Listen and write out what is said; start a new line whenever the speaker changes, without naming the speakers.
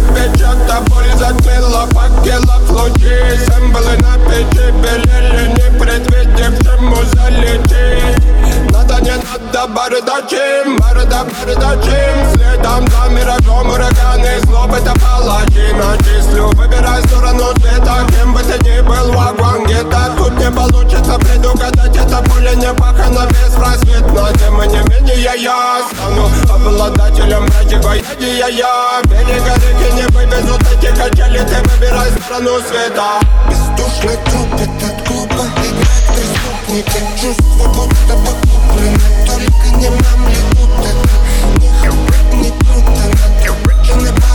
Печата боль затмила факелов лучи. Символы на печи белели, не предвидев, чему залететь. Надо, не надо, бардачим, бардачим. Следом за миражом ураганы, злоб это паладина. Числю, выбирай сторону света, кем бы ты ни был, вагон где-то. Тут не получится предугадать, это поле не пахано беспросветно. Тем не менее я стану обладателем противоядия. Я берега реки не вывезут эти качели. Ты выбирай сторону света.
Бездушный труп, этот глупо играет преступники. Чувства будто бы куплены, только не нам ли тут это. Не круто, не круто, надо не